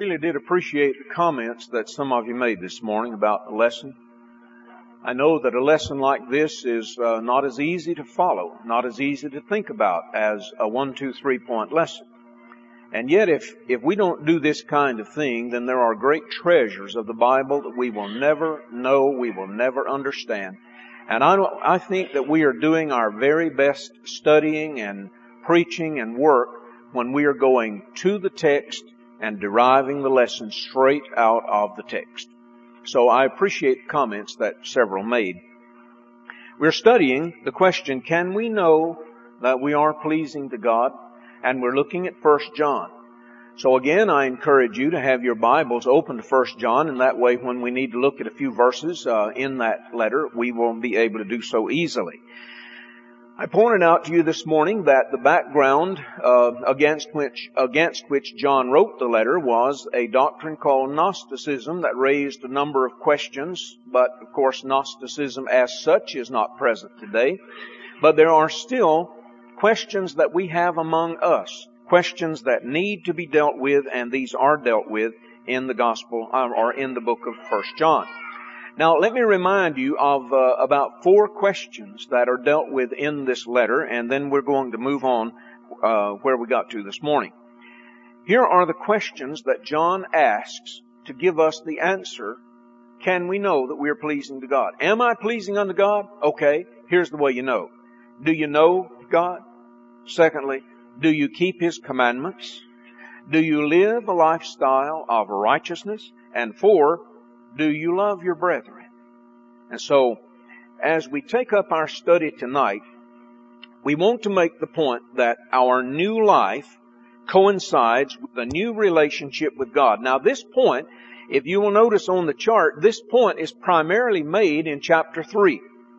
really did appreciate the comments that some of you made this morning about the lesson. I know that a lesson like this is not as easy to follow, not as easy to think about as a 1, 2, 3 point lesson. And yet if we don't do this kind of thing, then there are great treasures of the Bible that we will never know, we will never understand. And I think that we are doing our very best studying and preaching and work when we are going to the text and deriving the lesson straight out of the text. So I appreciate the comments that several made. We're studying the question, can we know that we are pleasing to God? And we're looking at 1 John. So again, I encourage you to have your Bibles open to 1 John, and that way when we need to look at a few verses in that letter, we will be able to do so easily. I pointed out to you this morning that the background against which John wrote the letter was a doctrine called Gnosticism that raised a number of questions, but of course Gnosticism as such is not present today. But there are still questions that we have among us, questions that need to be dealt with, and these are dealt with in the Gospel or in the book of 1 John. Now, let me remind you of about 4 questions that are dealt with in this letter, and then we're going to move on where we got to this morning. Here are the questions that John asks to give us the answer. Can we know that we are pleasing to God? Am I pleasing unto God? Okay, here's the way you know. Do you know God? Secondly, do you keep His commandments? Do you live a lifestyle of righteousness? And 4, do you love your brethren? And so, as we take up our study tonight, we want to make the point that our new life coincides with a new relationship with God. Now this point, if you will notice on the chart, this point is primarily made in chapter 3.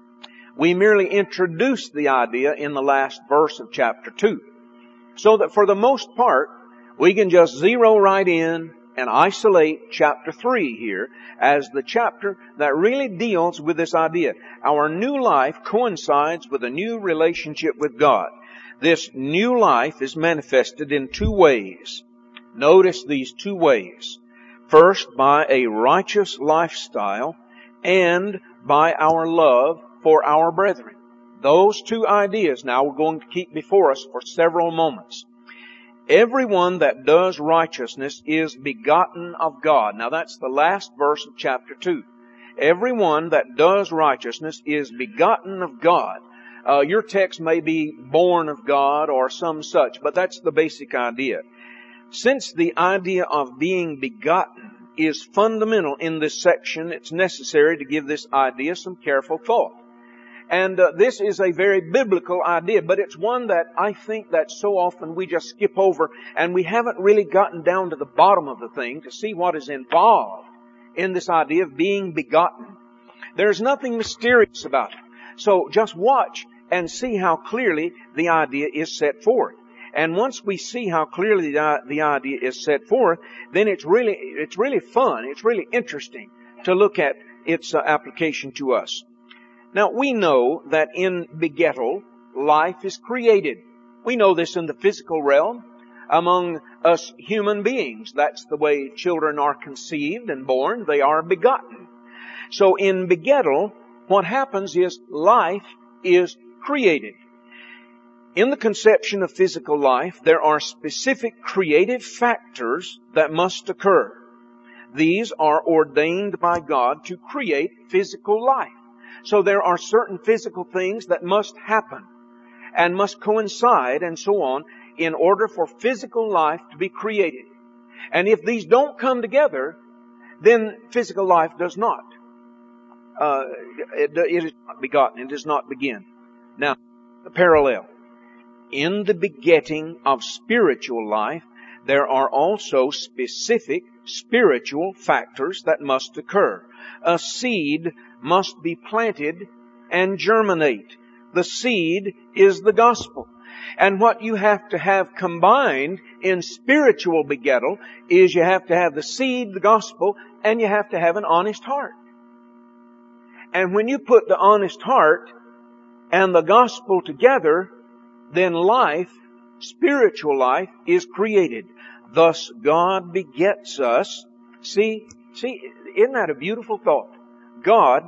We merely introduced the idea in the last verse of chapter 2. So that for the most part, we can just zero right in and isolate chapter 3 here as the chapter that really deals with this idea. Our new life coincides with a new relationship with God. This new life is manifested in 2 ways. Notice these 2 ways. First, by a righteous lifestyle and by our love for our brethren. Those 2 ideas now we're going to keep before us for several moments. Everyone that does righteousness is begotten of God. Now that's the last verse of chapter 2. Everyone that does righteousness is begotten of God. Your text may be born of God or some such, but that's the basic idea. Since the idea of being begotten is fundamental in this section, it's necessary to give this idea some careful thought. And this is a very biblical idea, but it's one that I think that so often we just skip over, and we haven't really gotten down to the bottom of the thing to see what is involved in this idea of being begotten. There's nothing mysterious about it. So just watch and see how clearly the idea is set forth. And once we see how clearly the idea is set forth, then it's really fun, it's really interesting to look at its application to us. Now, we know that in begettal, life is created. We know this in the physical realm. Among us human beings, that's the way children are conceived and born. They are begotten. So in begettal, what happens is life is created. In the conception of physical life, there are specific creative factors that must occur. These are ordained by God to create physical life. So there are certain physical things that must happen and must coincide and so on in order for physical life to be created. And if these don't come together, then physical life does not. It is not begotten. It does not begin. Now, the parallel. In the begetting of spiritual life, there are also specific spiritual factors that must occur. A seed must be planted and germinate. The seed is the gospel. And what you have to have combined in spiritual begettal is you have to have the seed, the gospel, and you have to have an honest heart. And when you put the honest heart and the gospel together, then life, spiritual life, is created. Thus God begets us. See, isn't that a beautiful thought? God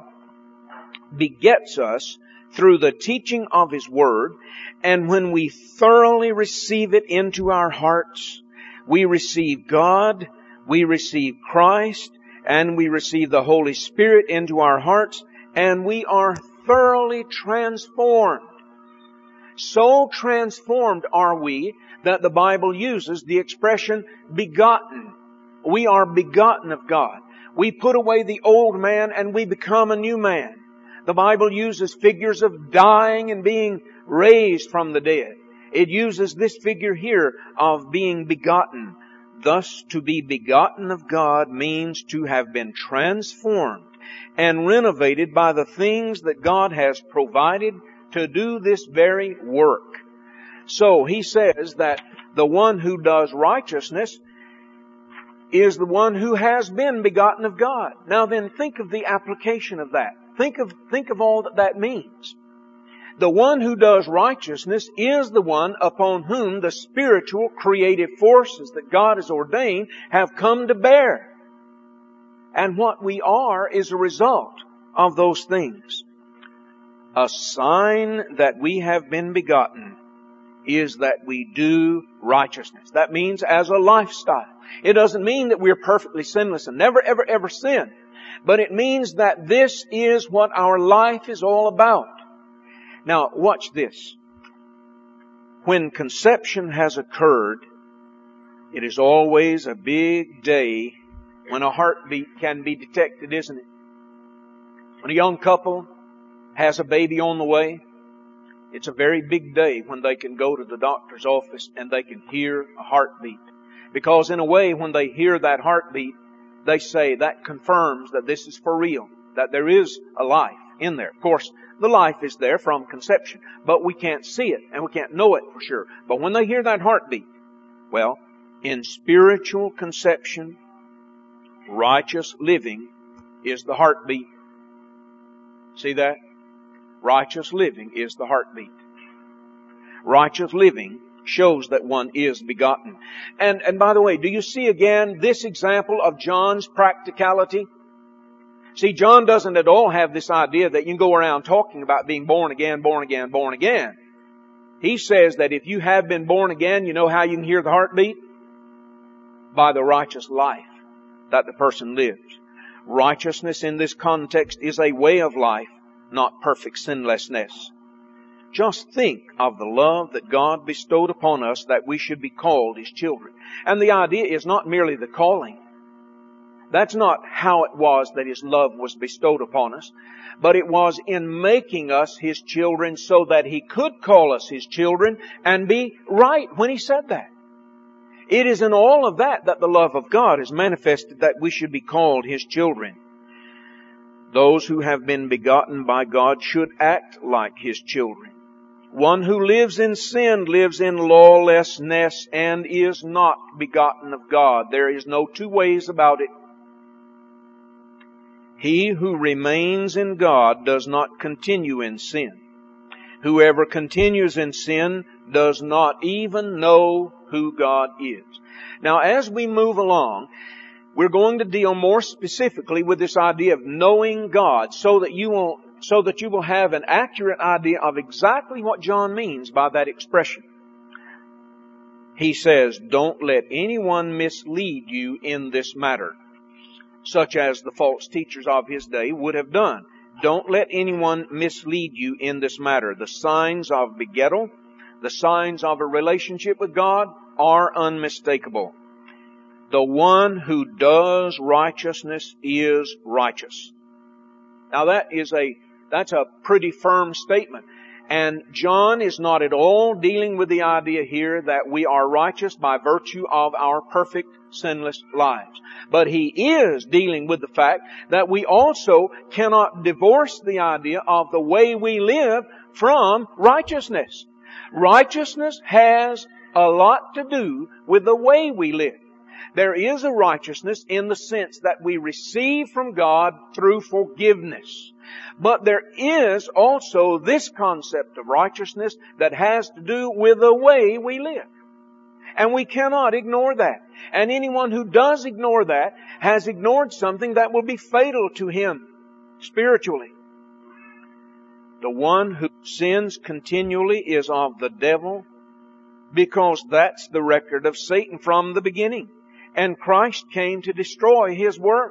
begets us through the teaching of His Word, and when we thoroughly receive it into our hearts, we receive God, we receive Christ, and we receive the Holy Spirit into our hearts, and we are thoroughly transformed. So transformed are we that the Bible uses the expression begotten. We are begotten of God. We put away the old man and we become a new man. The Bible uses figures of dying and being raised from the dead. It uses this figure here of being begotten. Thus, to be begotten of God means to have been transformed and renovated by the things that God has provided to do this very work. So he says that the one who does righteousness is the one who has been begotten of God. Now then, think of the application of that. Think of all that that means. The one who does righteousness is the one upon whom the spiritual creative forces that God has ordained have come to bear. And what we are is a result of those things. A sign that we have been begotten is that we do righteousness. That means as a lifestyle. It doesn't mean that we're perfectly sinless and never, ever, ever sin. But it means that this is what our life is all about. Now, watch this. When conception has occurred, it is always a big day when a heartbeat can be detected, isn't it? When a young couple has a baby on the way, it's a very big day when they can go to the doctor's office and they can hear a heartbeat. Because in a way, when they hear that heartbeat, they say that confirms that this is for real, that there is a life in there. Of course, the life is there from conception, but we can't see it and we can't know it for sure. But when they hear that heartbeat, well, in spiritual conception, righteous living is the heartbeat. See that? Righteous living is the heartbeat. Righteous living shows that one is begotten. And by the way, do you see again this example of John's practicality? See, John doesn't at all have this idea that you can go around talking about being born again, born again, born again. He says that if you have been born again, you know how you can hear the heartbeat? By the righteous life that the person lives. Righteousness in this context is a way of life, not perfect sinlessness. Just think of the love that God bestowed upon us that we should be called His children. And the idea is not merely the calling. That's not how it was that His love was bestowed upon us. But it was in making us His children so that He could call us His children and be right when He said that. It is in all of that that the love of God is manifested, that we should be called His children. Those who have been begotten by God should act like His children. One who lives in sin lives in lawlessness and is not begotten of God. There is no two ways about it. He who remains in God does not continue in sin. Whoever continues in sin does not even know who God is. Now, as we move along, we're going to deal more specifically with this idea of knowing God so that you will have an accurate idea of exactly what John means by that expression. He says, don't let anyone mislead you in this matter, such as the false teachers of his day would have done. Don't let anyone mislead you in this matter. The signs of begettal, the signs of a relationship with God are unmistakable. The one who does righteousness is righteous. Now that's a pretty firm statement. And John is not at all dealing with the idea here that we are righteous by virtue of our perfect, sinless lives. But he is dealing with the fact that we also cannot divorce the idea of the way we live from righteousness. Righteousness has a lot to do with the way we live. There is a righteousness in the sense that we receive from God through forgiveness. But there is also this concept of righteousness that has to do with the way we live. And we cannot ignore that. And anyone who does ignore that has ignored something that will be fatal to him spiritually. The one who sins continually is of the devil, because that's the record of Satan from the beginning. And Christ came to destroy his work.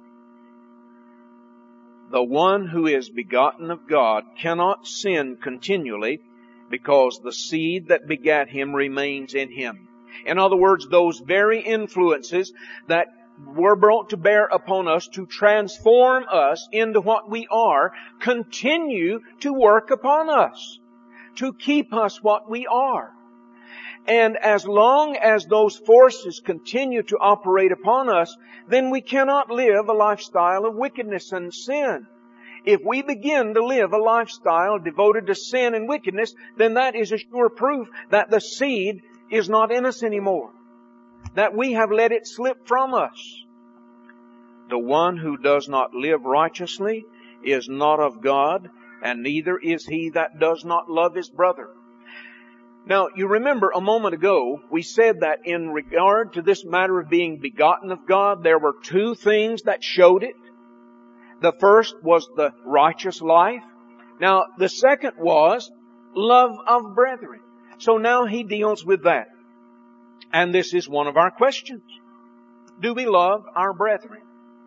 The one who is begotten of God cannot sin continually, because the seed that begat him remains in him. In other words, those very influences that were brought to bear upon us to transform us into what we are continue to work upon us, to keep us what we are. And as long as those forces continue to operate upon us, then we cannot live a lifestyle of wickedness and sin. If we begin to live a lifestyle devoted to sin and wickedness, then that is a sure proof that the seed is not in us anymore, that we have let it slip from us. The one who does not live righteously is not of God, and neither is he that does not love his brother. Now, you remember a moment ago, we said that in regard to this matter of being begotten of God, there were two things that showed it. The first was the righteous life. Now, the second was love of brethren. So now he deals with that. And this is one of our questions. Do we love our brethren?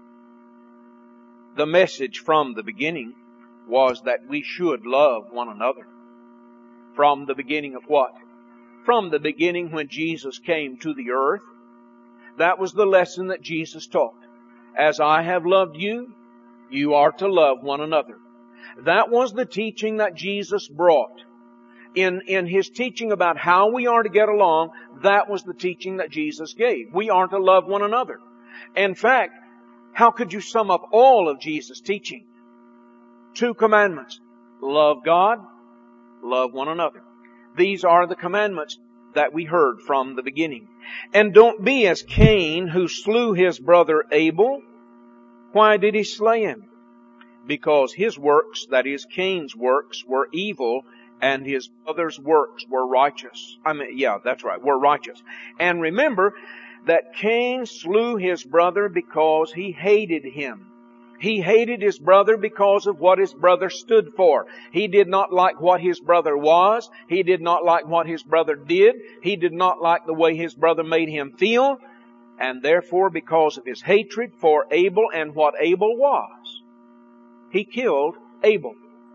The message from the beginning was that we should love one another. From the beginning of what? From the beginning when Jesus came to the earth. That was the lesson that Jesus taught. As I have loved you, you are to love one another. That was the teaching that Jesus brought. In His teaching about how we are to get along, that was the teaching that Jesus gave. We are to love one another. In fact, how could you sum up all of Jesus' teaching? 2 commandments. Love God, love one another. These are the commandments that we heard from the beginning. And don't be as Cain, who slew his brother Abel. Why did he slay him? Because his works, that is Cain's works, were evil, and his brother's works were righteous. Were righteous. And remember that Cain slew his brother because he hated him. He hated his brother because of what his brother stood for. He did not like what his brother was. He did not like what his brother did. He did not like the way his brother made him feel. And therefore, because of his hatred for Abel and what Abel was, he killed Abel.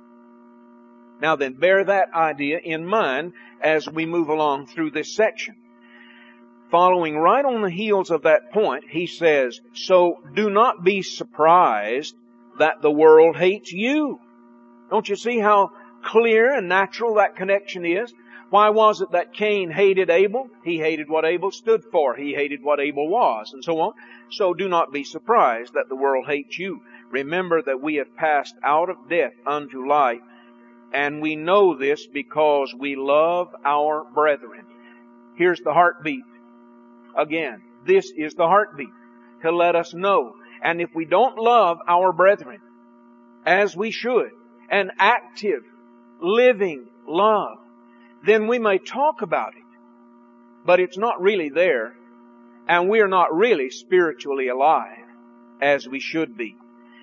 Now then, bear that idea in mind as we move along through this section. Following right on the heels of that point, he says, so do not be surprised that the world hates you. Don't you see how clear and natural that connection is? Why was it that Cain hated Abel? He hated what Abel stood for. He hated what Abel was, and so on. So do not be surprised that the world hates you. Remember that we have passed out of death unto life, and we know this because we love our brethren. Here's the heartbeat. Again, this is the heartbeat to let us know. And if we don't love our brethren as we should, an active, living love, then we may talk about it, but it's not really there, and we're not really spiritually alive as we should be.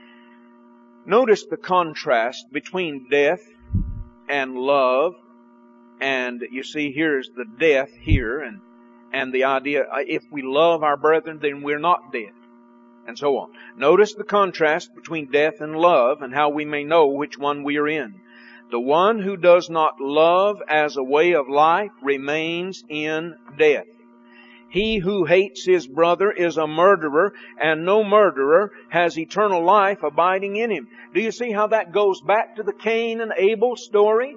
Notice the contrast between death and love, and you see here's the death here, and the idea, if we love our brethren, then we're not dead, and so on. Notice the contrast between death and love, and how we may know which one we are in. The one who does not love as a way of life remains in death. He who hates his brother is a murderer, and no murderer has eternal life abiding in him. Do you see how that goes back to the Cain and Abel story?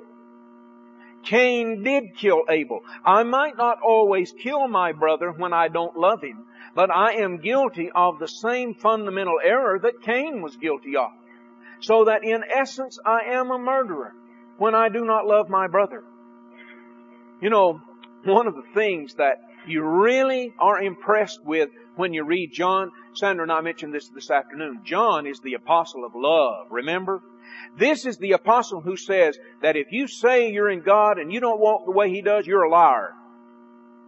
Cain did kill Abel. I might not always kill my brother when I don't love him, but I am guilty of the same fundamental error that Cain was guilty of. So that in essence I am a murderer when I do not love my brother. You know, one of the things that you really are impressed with when you read John, Sandra and I mentioned this afternoon, John is the apostle of love, remember? This is the apostle who says that if you say you're in God and you don't walk the way He does, you're a liar.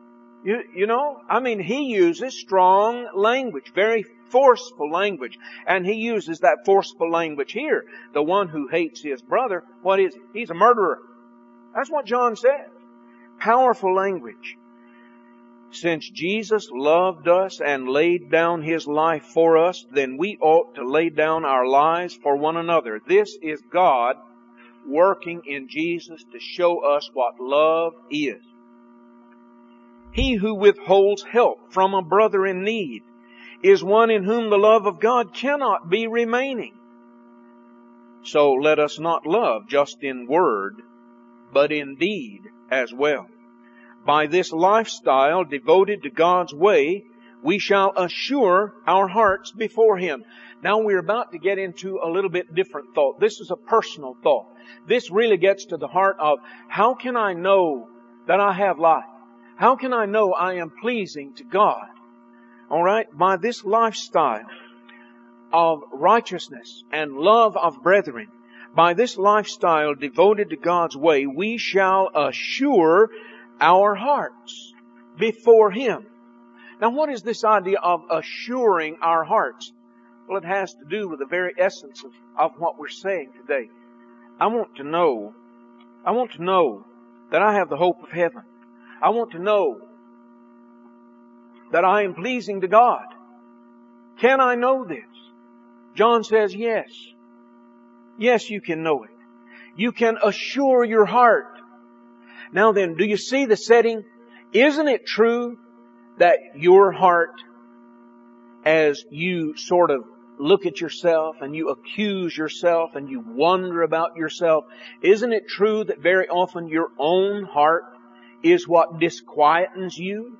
You know, I mean, he uses strong language, very forceful language. And he uses that forceful language here. The one who hates his brother, what is he? He's a murderer. That's what John says. Powerful language. Since Jesus loved us and laid down His life for us, then we ought to lay down our lives for one another. This is God working in Jesus to show us what love is. He who withholds help from a brother in need is one in whom the love of God cannot be remaining. So let us not love just in word, but in deed as well. By this lifestyle devoted to God's way, we shall assure our hearts before Him. Now we're about to get into a little bit different thought. This is a personal thought. This really gets to the heart of, how can I know that I have life? How can I know I am pleasing to God? All right, by this lifestyle of righteousness and love of brethren, by this lifestyle devoted to God's way, we shall assure our hearts before Him. Now what is this idea of assuring our hearts? Well, it has to do with the very essence of what we're saying today. I want to know that I have the hope of heaven. I want to know that I am pleasing to God. Can I know this? John says yes. Yes, you can know it. You can assure your heart. Now then, do you see the setting? Isn't it true that your heart, as you sort of look at yourself and you accuse yourself and you wonder about yourself, isn't it true that very often your own heart is what disquietens you?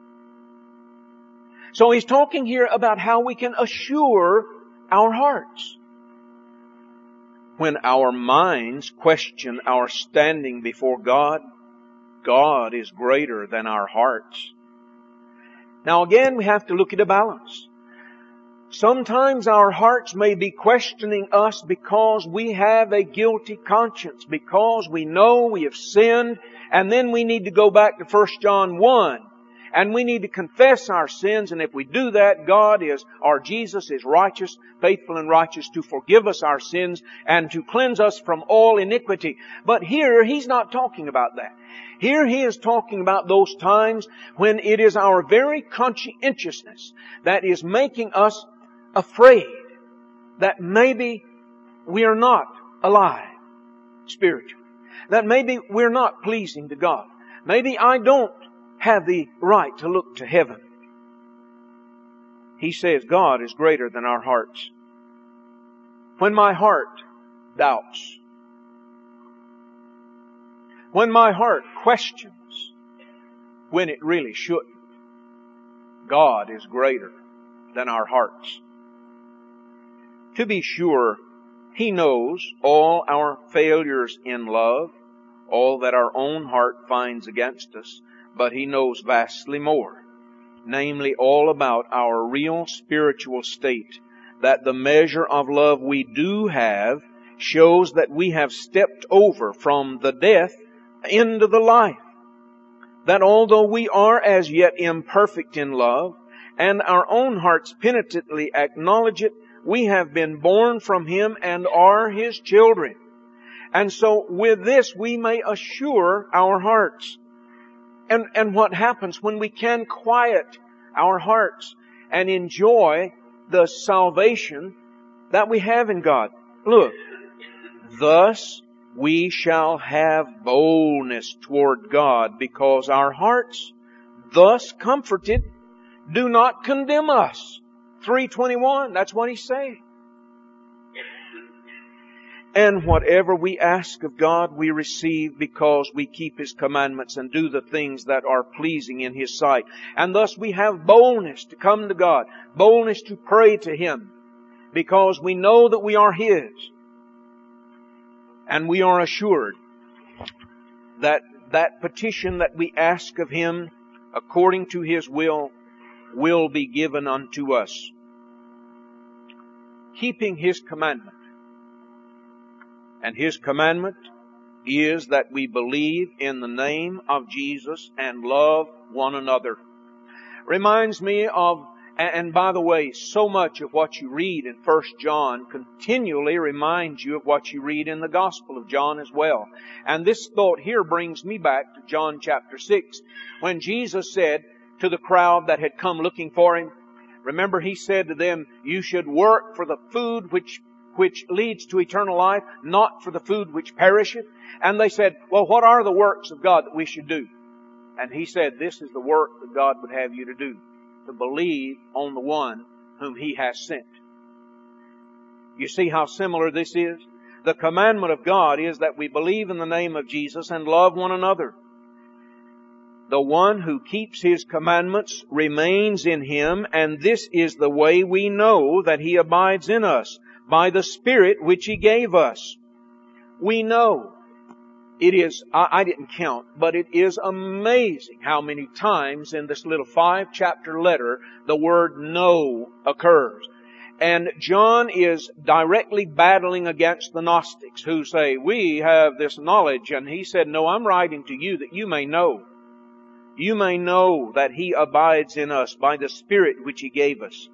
So he's talking here about how we can assure our hearts. When our minds question our standing before God, God is greater than our hearts. Now again, we have to look at a balance. Sometimes our hearts may be questioning us because we have a guilty conscience, because we know we have sinned, and then we need to go back to 1 John 1. And we need to confess our sins, and if we do that, God is, or Jesus is righteous, faithful and righteous to forgive us our sins and to cleanse us from all iniquity. But here, He's not talking about that. Here He is talking about those times when it is our very conscientiousness that is making us afraid that maybe we are not alive spiritually. That maybe we're not pleasing to God. Maybe I don't have the right to look to heaven. He says God is greater than our hearts. When my heart doubts, when my heart questions when it really shouldn't, God is greater than our hearts. To be sure, He knows all our failures in love, all that our own heart finds against us, but He knows vastly more, namely all about our real spiritual state, that the measure of love we do have shows that we have stepped over from the death into the life. That although we are as yet imperfect in love, and our own hearts penitently acknowledge it, we have been born from Him and are His children. And so with this we may assure our hearts. And what happens when we can quiet our hearts and enjoy the salvation that we have in God? Look, thus we shall have boldness toward God, because our hearts, thus comforted, do not condemn us. 3:21, that's what he's saying. And whatever we ask of God, we receive because we keep His commandments and do the things that are pleasing in His sight. And thus we have boldness to come to God, boldness to pray to Him, because we know that we are His. And we are assured that that petition that we ask of Him according to His will be given unto us. Keeping His commandment. And His commandment is that we believe in the name of Jesus and love one another. Reminds me of, and by the way, so much of what you read in 1 John continually reminds you of what you read in the Gospel of John as well. And this thought here brings me back to John chapter 6, when Jesus said to the crowd that had come looking for Him, remember He said to them, you should work for the food which leads to eternal life, not for the food which perisheth. And they said, well, what are the works of God that we should do? And He said, this is the work that God would have you to do, to believe on the one whom He has sent. You see how similar this is? The commandment of God is that we believe in the name of Jesus and love one another. The one who keeps His commandments remains in Him, and this is the way we know that He abides in us, by the Spirit which He gave us. We know. It is, I didn't count, but it is amazing how many times in this little 5-chapter letter the word know occurs. And John is directly battling against the Gnostics who say, we have this knowledge. And he said, no, I'm writing to you that you may know. You may know that He abides in us by the Spirit which He gave us.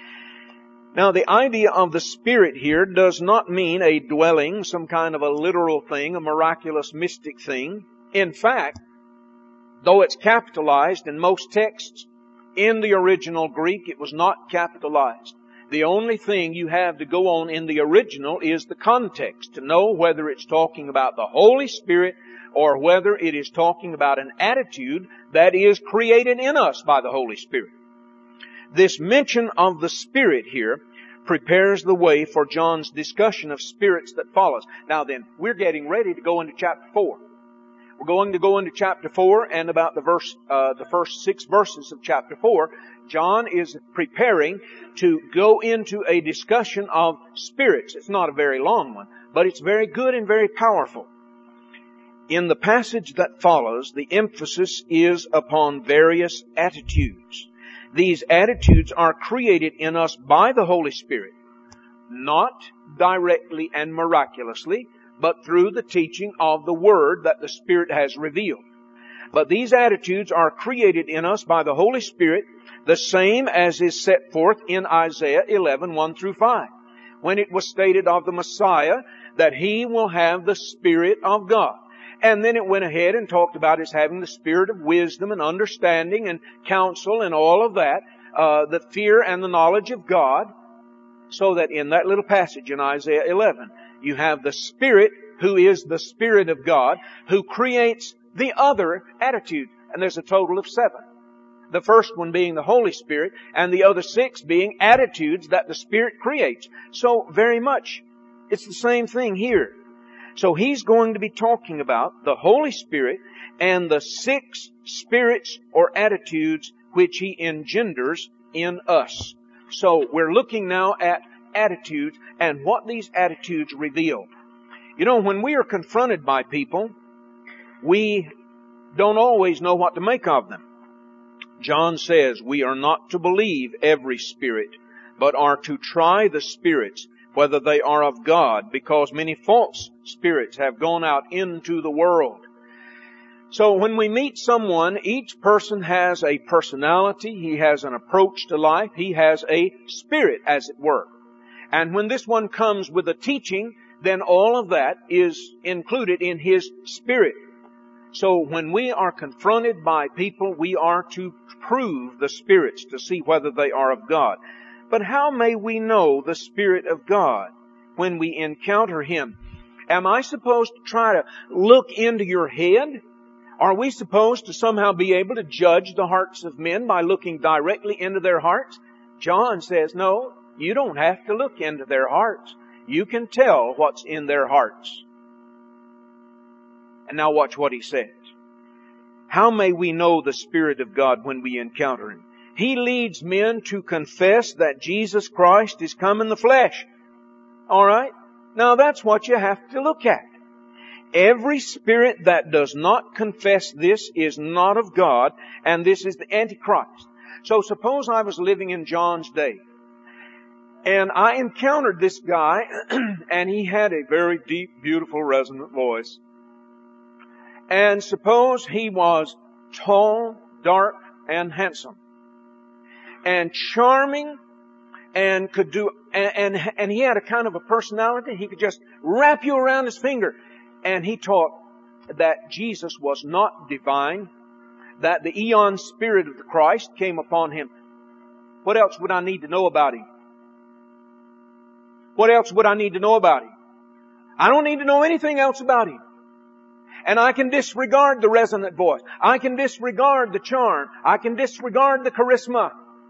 Now, the idea of the Spirit here does not mean a dwelling, some kind of a literal thing, a miraculous mystic thing. In fact, though it's capitalized in most texts, in the original Greek it was not capitalized. The only thing you have to go on in the original is the context, to know whether it's talking about the Holy Spirit or whether it is talking about an attitude that is created in us by the Holy Spirit. This mention of the Spirit here prepares the way for John's discussion of spirits that follows. Now then, we're getting ready to go into chapter 4. We're going to go into chapter 4, and about the first 6 verses of chapter 4, John is preparing to go into a discussion of spirits. It's not a very long one, but it's very good and very powerful. In the passage that follows, the emphasis is upon various attitudes. These attitudes are created in us by the Holy Spirit, not directly and miraculously, but through the teaching of the Word that the Spirit has revealed. But these attitudes are created in us by the Holy Spirit, the same as is set forth in Isaiah 11, 1 through 5, when it was stated of the Messiah that He will have the Spirit of God. And then it went ahead and talked about His having the spirit of wisdom and understanding and counsel and all of that, the fear and the knowledge of God. So that in that little passage in Isaiah 11, you have the Spirit who is the Spirit of God, who creates the other attitude. And there's a total of 7. The first one being the Holy Spirit, and the other 6 being attitudes that the Spirit creates. So very much, it's the same thing here. So he's going to be talking about the Holy Spirit and the 6 spirits or attitudes which He engenders in us. So we're looking now at attitudes and what these attitudes reveal. You know, when we are confronted by people, we don't always know what to make of them. John says we are not to believe every spirit, but are to try the spirits, whether they are of God, because many false spirits have gone out into the world. So when we meet someone, each person has a personality, he has an approach to life, he has a spirit, as it were. And when this one comes with a teaching, then all of that is included in his spirit. So when we are confronted by people, we are to prove the spirits to see whether they are of God. But how may we know the Spirit of God when we encounter Him? Am I supposed to try to look into your head? Are we supposed to somehow be able to judge the hearts of men by looking directly into their hearts? John says, no, you don't have to look into their hearts. You can tell what's in their hearts. And now watch what he says. How may we know the Spirit of God when we encounter Him? He leads men to confess that Jesus Christ is come in the flesh. All right? Now that's what you have to look at. Every spirit that does not confess this is not of God, and this is the Antichrist. So suppose I was living in John's day, and I encountered this guy, and he had a very deep, beautiful, resonant voice. And suppose he was tall, dark, and handsome, and charming, and could do, and he had a kind of a personality. He could just wrap you around his finger. And he taught that Jesus was not divine, that the eon spirit of the Christ came upon him. What else would I need to know about him? What else would I need to know about him? I don't need to know anything else about him. And I can disregard the resonant voice. I can disregard the charm. I can disregard the charisma.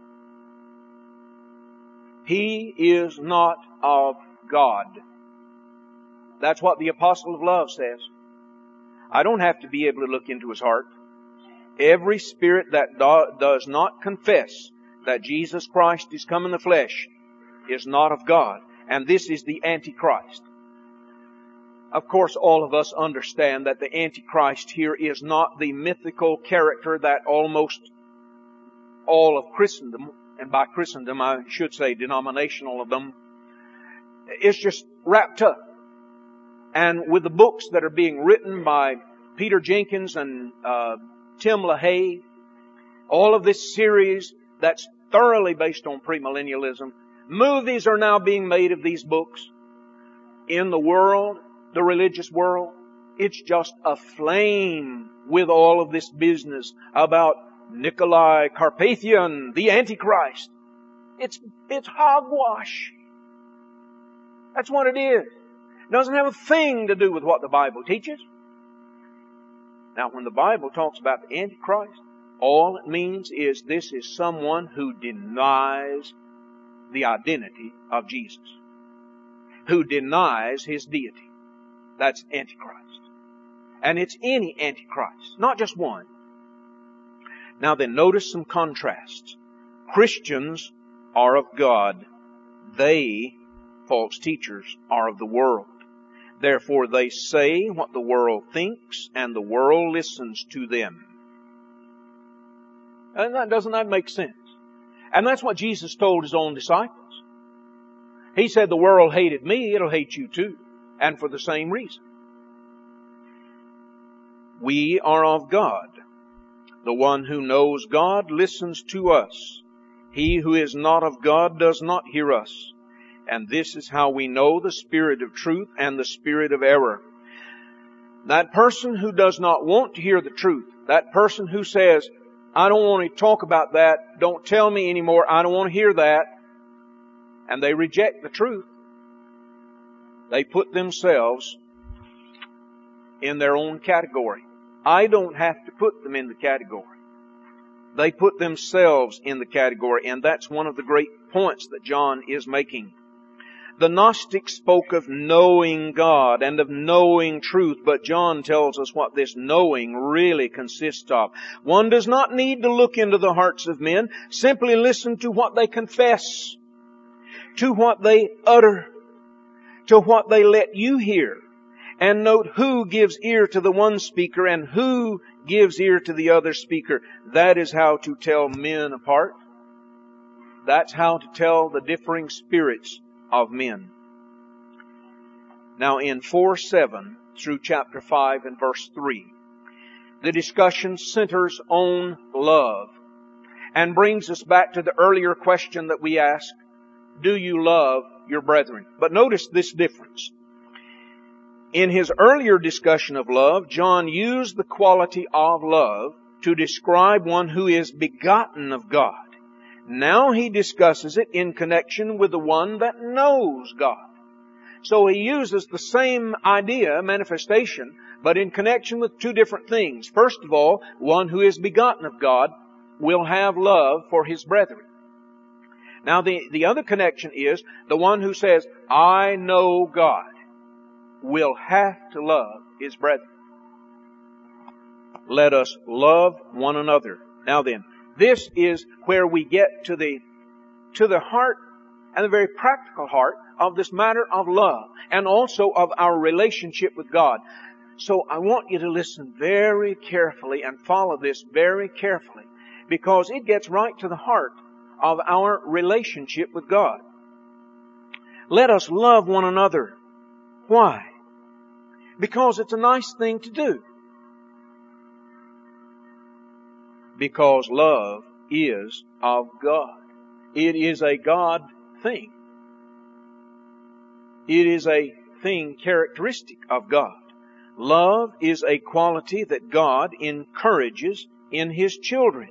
He is not of God. That's what the apostle of love says. I don't have to be able to look into his heart. Every spirit that does not confess that Jesus Christ is come in the flesh is not of God. And this is the Antichrist. Of course, all of us understand that the Antichrist here is not the mythical character that almost all of Christendom, and by Christendom I should say denominational of them, is just wrapped up. And with the books that are being written by Peter Jenkins and Tim LaHaye, all of this series that's thoroughly based on premillennialism, movies are now being made of these books. In the world, the religious world, it's just aflame with all of this business about Nikolai Carpathian, the Antichrist. It's hogwash. That's what it is. It doesn't have a thing to do with what the Bible teaches. Now, when the Bible talks about the Antichrist, all it means is this is someone who denies the identity of Jesus, who denies His deity. That's Antichrist. And it's any Antichrist, not just one. Now then, notice some contrasts. Christians are of God. They, false teachers, are of the world. Therefore they say what the world thinks, and the world listens to them. And doesn't that make sense? And that's what Jesus told His own disciples. He said, the world hated me, it'll hate you too. And for the same reason. We are of God. The one who knows God listens to us. He who is not of God does not hear us. And this is how we know the spirit of truth and the spirit of error. That person who does not want to hear the truth, that person who says, I don't want to talk about that, don't tell me anymore, I don't want to hear that, and they reject the truth, they put themselves in their own category. I don't have to put them in the category. They put themselves in the category, and that's one of the great points that John is making. The Gnostics spoke of knowing God and of knowing truth, but John tells us what this knowing really consists of. One does not need to look into the hearts of men. Simply listen to what they confess, to what they utter, to what they let you hear. And note who gives ear to the one speaker and who gives ear to the other speaker. That is how to tell men apart. That's how to tell the differing spirits of men. Now in 4:7 through chapter 5 and verse 3, the discussion centers on love and brings us back to the earlier question that we asked, do you love your brethren? But notice this difference. In his earlier discussion of love, John used the quality of love to describe one who is begotten of God. Now he discusses it in connection with the one that knows God. So he uses the same idea, manifestation, but in connection with two different things. First of all, one who is begotten of God will have love for his brethren. Now the other connection is the one who says, I know God, will have to love his brethren. Let us love one another. Now then, this is where we get to the heart and the very practical heart of this matter of love and also of our relationship with God. So I want you to listen very carefully and follow this very carefully because it gets right to the heart of our relationship with God. Let us love one another. Why? Because it's a nice thing to do. because love is of God. It is a God thing. It is a thing characteristic of God. Love is a quality that God encourages in His children.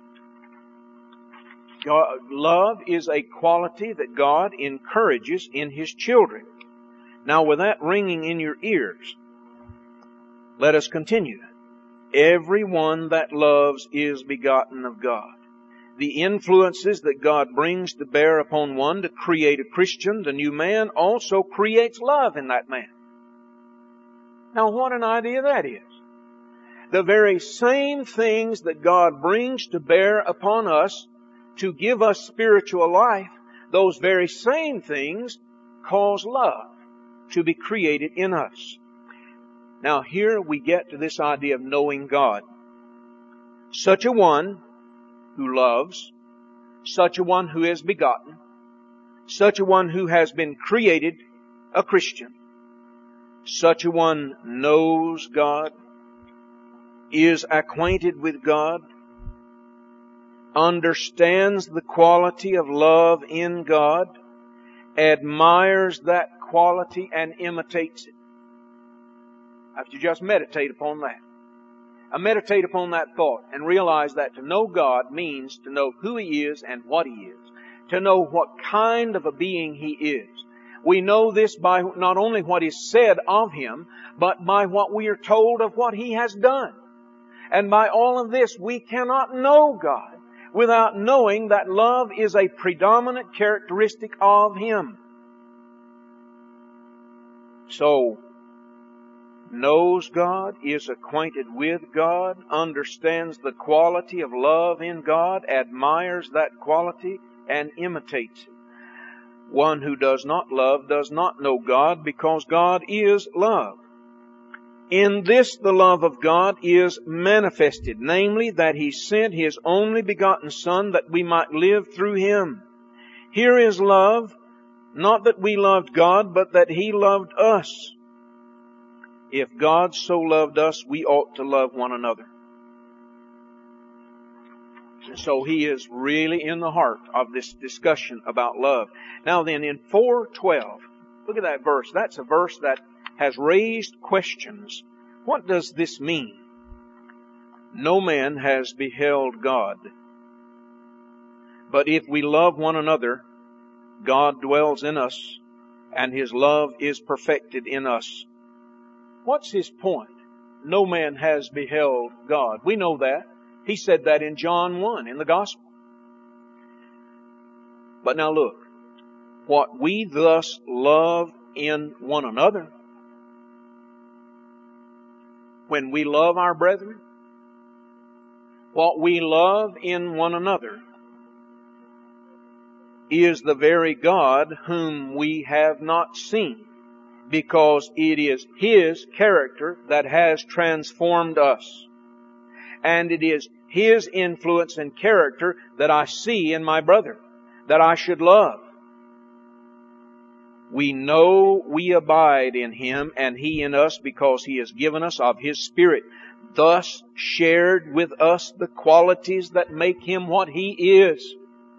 Love is a quality that God encourages in His children. Now, with that ringing in your ears, let us continue. Everyone that loves is begotten of God. The influences that God brings to bear upon one to create a Christian, the new man, also creates love in that man. Now, what an idea that is. The very same things that God brings to bear upon us to give us spiritual life, those very same things cause love to be created in us. Now here we get to this idea of knowing God. Such a one who loves, such a one who is begotten, such a one who has been created a Christian, such a one knows God, is acquainted with God, understands the quality of love in God, admires that quality and imitates it. I have to just meditate upon that. I meditate upon that thought and realize that to know God means to know who He is and what He is. To know what kind of a being He is. We know this by not only what is said of Him, but by what we are told of what He has done. And by all of this, we cannot know God without knowing that love is a predominant characteristic of Him. So, knows God, is acquainted with God, understands the quality of love in God, admires that quality, and imitates it. One who does not love does not know God, because God is love. In this the love of God is manifested, namely that He sent His only begotten Son that we might live through Him. Here is love, not that we loved God, but that He loved us. If God so loved us, we ought to love one another. So He is really in the heart of this discussion about love. Now then, in 4:12, look at that verse. That's a verse that has raised questions. What does this mean? No man has beheld God. But if we love one another, God dwells in us, and His love is perfected in us. What's His point? No man has beheld God. We know that. He said that in John 1 in the Gospel. But now look, what we thus love in one another, when we love our brethren, what we love in one another is the very God whom we have not seen, because it is His character that has transformed us. And it is His influence and character that I see in my brother, that I should love. We know we abide in Him and He in us because He has given us of His Spirit, thus shared with us the qualities that make Him what He is.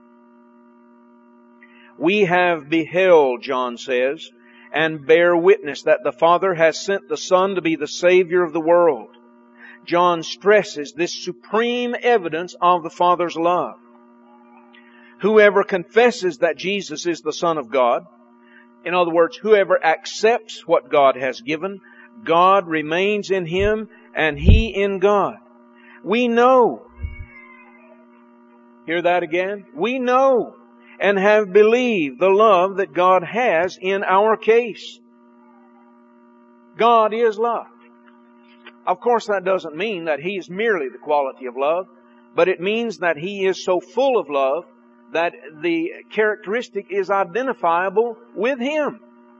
We have beheld, John says, and bear witness that the Father has sent the Son to be the Savior of the world. John stresses this supreme evidence of the Father's love. Whoever confesses that Jesus is the Son of God, in other words, whoever accepts what God has given, God remains in him and he in God. We know. Hear that again? We know and have believed the love that God has in our case. God is love. Of course, that doesn't mean that He is merely the quality of love, but it means that He is so full of love that the characteristic is identifiable with Him.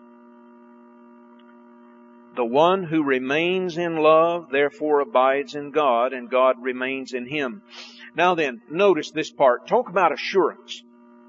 The one who remains in love, therefore abides in God, and God remains in him. Now then, notice this part. Talk about assurance.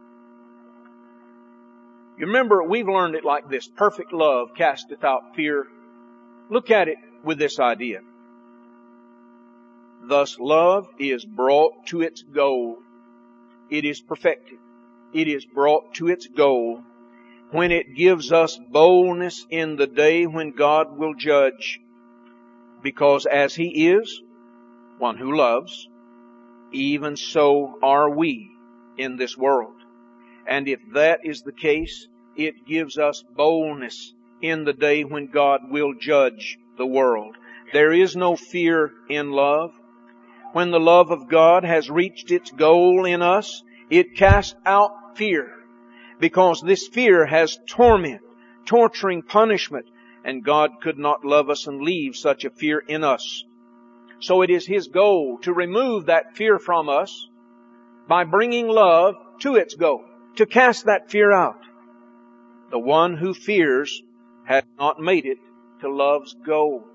You remember, we've learned it like this. Perfect love casteth out fear. Look at it with this idea. Thus love is brought to its goal. It is perfected. It is brought to its goal when it gives us boldness in the day when God will judge. Because as He is one who loves, even so are we in this world. And if that is the case, it gives us boldness in the day when God will judge the world. There is no fear in love. When the love of God has reached its goal in us, it casts out fear. Because this fear has torment, torturing punishment, and God could not love us and leave such a fear in us. So it is His goal to remove that fear from us by bringing love to its goal, to cast that fear out. The one who fears has not made it to love's goal.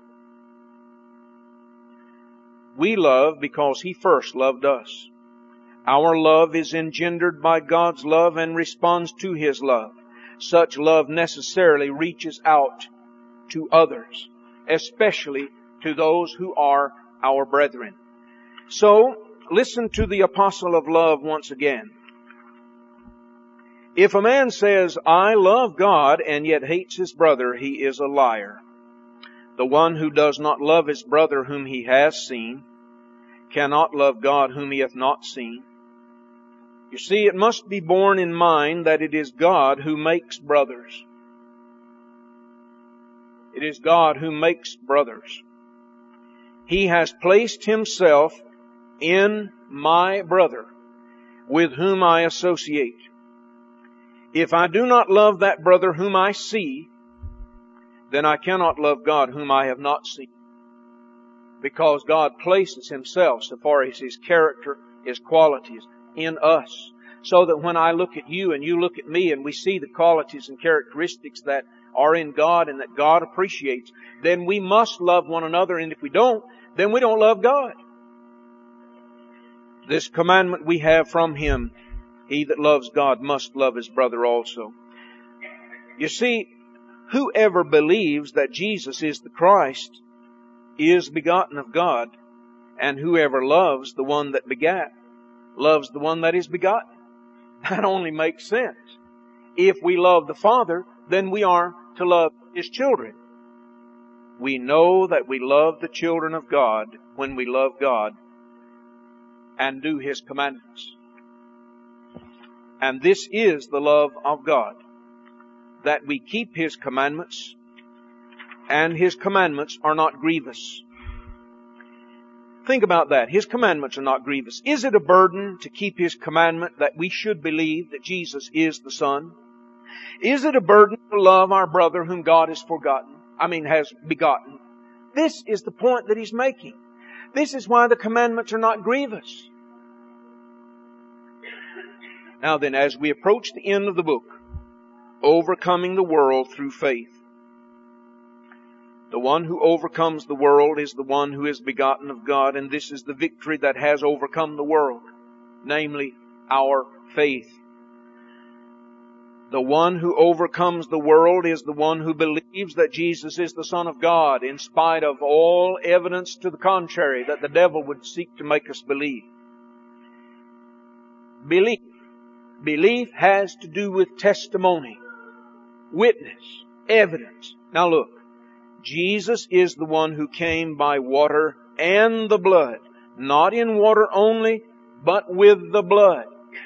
We love because He first loved us. Our love is engendered by God's love and responds to His love. Such love necessarily reaches out to others, especially to those who are our brethren. So, listen to the apostle of love once again. If a man says, I love God, and yet hates his brother, he is a liar. The one who does not love his brother whom he has seen cannot love God whom he hath not seen. You see, it must be borne in mind that it is God who makes brothers. It is God who makes brothers. He has placed Himself in my brother with whom I associate. If I do not love that brother whom I see, then I cannot love God whom I have not seen. Because God places Himself, so far as His character, His qualities, in us. So that when I look at you and you look at me and we see the qualities and characteristics that are in God and that God appreciates, then we must love one another. And if we don't, then we don't love God. This commandment we have from Him, he that loves God must love his brother also. You see, whoever believes that Jesus is the Christ is begotten of God, and whoever loves the one that begat loves the one that is begotten. That only makes sense. If we love the Father, then we are to love His children. We know that we love the children of God when we love God and do His commandments. And this is the love of God, that we keep His commandments, and His commandments are not grievous. Think about that. His commandments are not grievous. Is it a burden to keep His commandment that we should believe that Jesus is the Son? Is it a burden to love our brother whom God has has begotten? This is the point that He's making. This is why the commandments are not grievous. Now then, as we approach the end of the book, overcoming the world through faith, the one who overcomes the world is the one who is begotten of God, and this is the victory that has overcome the world, namely our faith. The one who overcomes the world is the one who believes that Jesus is the Son of God, in spite of all evidence to the contrary that the devil would seek to make us believe. Belief has to do with testimony, witness, evidence. Now look, Jesus is the one who came by water and the blood. Not in water only, but with the blood.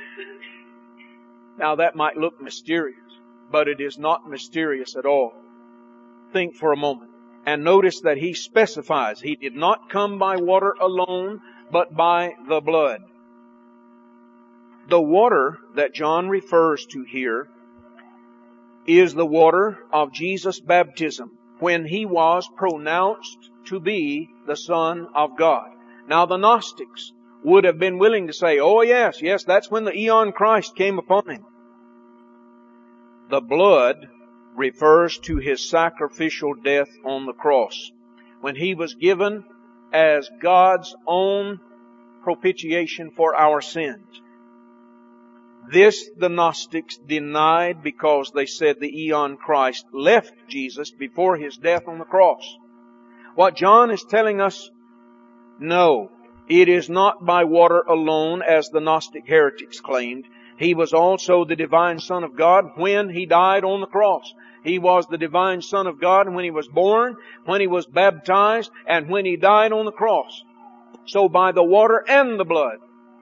Now that might look mysterious, but it is not mysterious at all. Think for a moment. And notice that He specifies He did not come by water alone, but by the blood. The water that John refers to here is the water of Jesus' baptism, when He was pronounced to be the Son of God. Now the Gnostics would have been willing to say, oh yes, that's when the Eon Christ came upon Him. The blood refers to His sacrificial death on the cross, when He was given as God's own propitiation for our sins. This the Gnostics denied because they said the Eon Christ left Jesus before His death on the cross. What John is telling us, no, It is not by water alone, as the Gnostic heretics claimed. He was also the divine Son of God when He died on the cross. He was the divine Son of God when He was born, when He was baptized, and when He died on the cross. So by the water and the blood,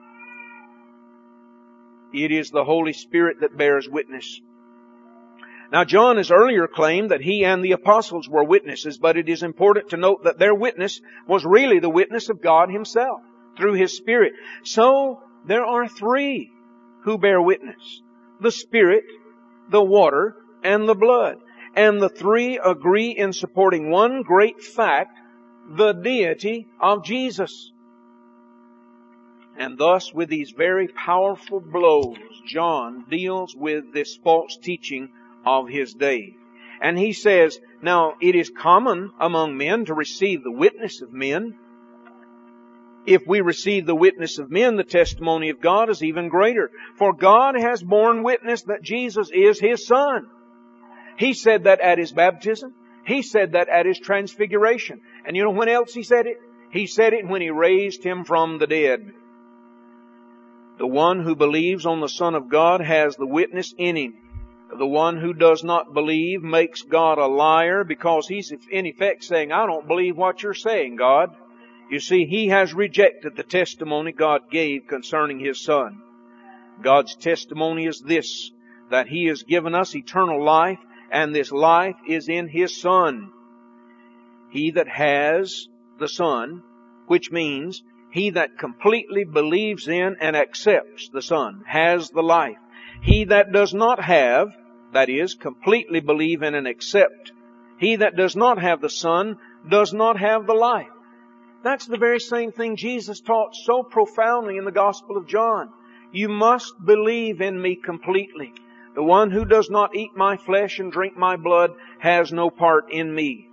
it is the Holy Spirit that bears witness. Now, John has earlier claimed that he and the apostles were witnesses, but it is important to note that their witness was really the witness of God Himself through His Spirit. So, there are three who bear witness: the Spirit, the water, and the blood. And the three agree in supporting one great fact, the deity of Jesus. And thus, with these very powerful blows, John deals with this false teaching of his day. And he says, now, it is common among men to receive the witness of men. If we receive the witness of men, the testimony of God is even greater. For God has borne witness that Jesus is His Son. He said that at His baptism. He said that at His transfiguration. And you know when else He said it? He said it when He raised Him from the dead. The one who believes on the Son of God has the witness in him. The one who does not believe makes God a liar, because he's in effect saying, I don't believe what you're saying, God. You see, he has rejected the testimony God gave concerning His Son. God's testimony is this, that He has given us eternal life, and this life is in His Son. He that has the Son, which means he that completely believes in and accepts the Son, has the life. He that does not have, that is, completely believe in and accept, he that does not have the Son does not have the life. That's the very same thing Jesus taught so profoundly in the Gospel of John. You must believe in Me completely. The one who does not eat My flesh and drink My blood has no part in Me.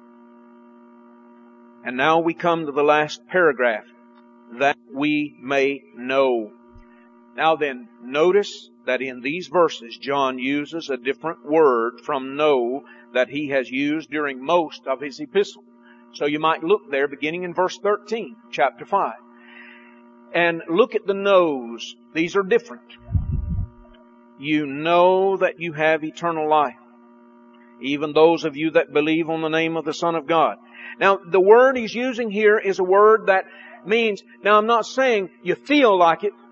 And now we come to the last paragraph, that we may know. Now then, notice that in these verses, John uses a different word from know that he has used during most of his epistle. So you might look there beginning in verse 13, chapter 5. And look at the knows. These are different. You know that you have eternal life, even those of you that believe on the name of the Son of God. Now, the word he's using here is a word that means, now I'm not saying you feel like it,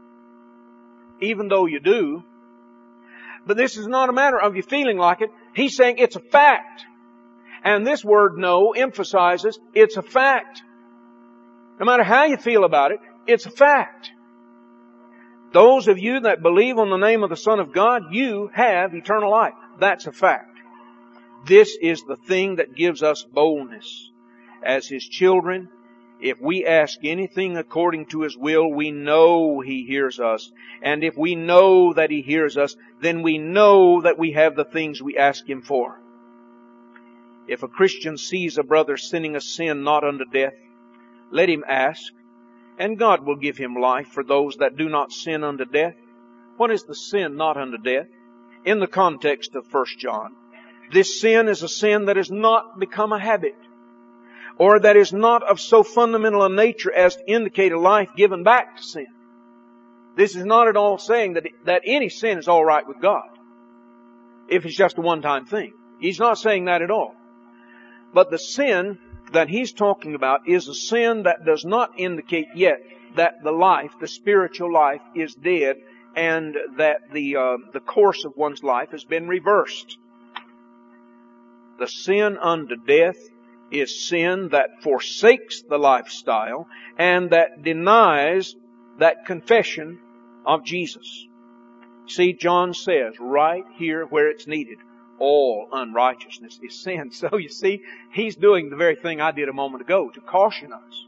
even though you do. But this is not a matter of you feeling like it. He's saying it's a fact. And this word know emphasizes it's a fact. No matter how you feel about it, it's a fact. Those of you that believe on the name of the Son of God, you have eternal life. That's a fact. This is the thing that gives us boldness. As His children, if we ask anything according to His will, we know He hears us. And if we know that He hears us, then we know that we have the things we ask Him for. If a Christian sees a brother sinning a sin not unto death, let him ask, and God will give him life for those that do not sin unto death. What is the sin not unto death? In the context of 1 John, this sin is a sin that has not become a habit, or that is not of so fundamental a nature as to indicate a life given back to sin. This is not at all saying that any sin is all right with God, if it's just a one-time thing. He's not saying that at all. But the sin that he's talking about is a sin that does not indicate yet that the life, the spiritual life, is dead, and that the course of one's life has been reversed. The sin unto death is sin that forsakes the lifestyle and that denies that confession of Jesus. See, John says right here where it's needed, all unrighteousness is sin. So you see, he's doing the very thing I did a moment ago to caution us.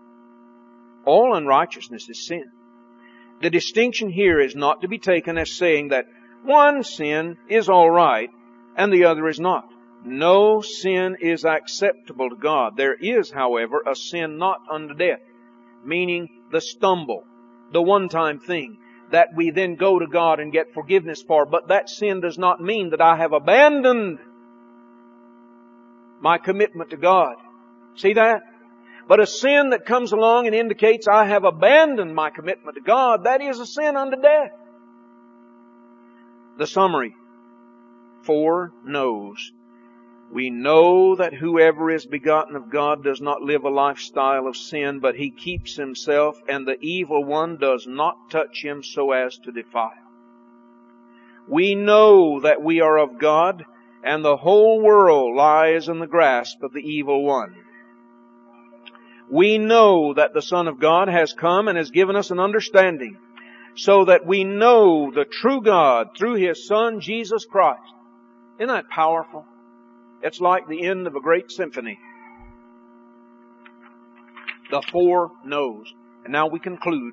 All unrighteousness is sin. The distinction here is not to be taken as saying that one sin is all right and the other is not. No sin is acceptable to God. There is, however, a sin not unto death, meaning the stumble, the one-time thing that we then go to God and get forgiveness for. But that sin does not mean that I have abandoned my commitment to God. See that? But a sin that comes along and indicates I have abandoned my commitment to God, that is a sin unto death. The summary. 4 no's. We know that whoever is begotten of God does not live a lifestyle of sin, but he keeps himself, and the evil one does not touch him so as to defile. We know that we are of God, and the whole world lies in the grasp of the evil one. We know that the Son of God has come and has given us an understanding, so that we know the true God through His Son, Jesus Christ. Isn't that powerful? It's like the end of a great symphony. The 4 no's. And now we conclude.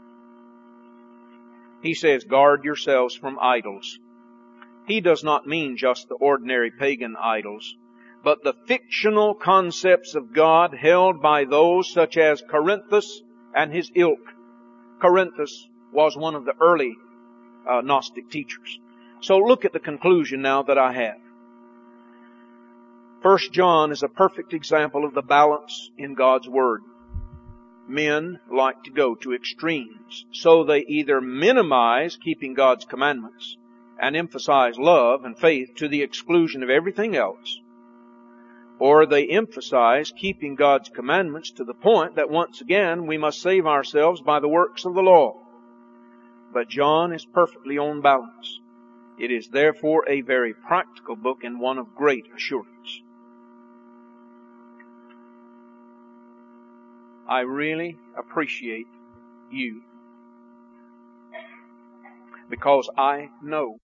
He says, guard yourselves from idols. He does not mean just the ordinary pagan idols, but the fictional concepts of God held by those such as Corinthus and his ilk. Corinthus was one of the early Gnostic teachers. So look at the conclusion now that I have. 1 John is a perfect example of the balance in God's Word. Men like to go to extremes, so they either minimize keeping God's commandments and emphasize love and faith to the exclusion of everything else, or they emphasize keeping God's commandments to the point that once again we must save ourselves by the works of the law. But John is perfectly on balance. It is therefore a very practical book and one of great assurance. I really appreciate you, because I know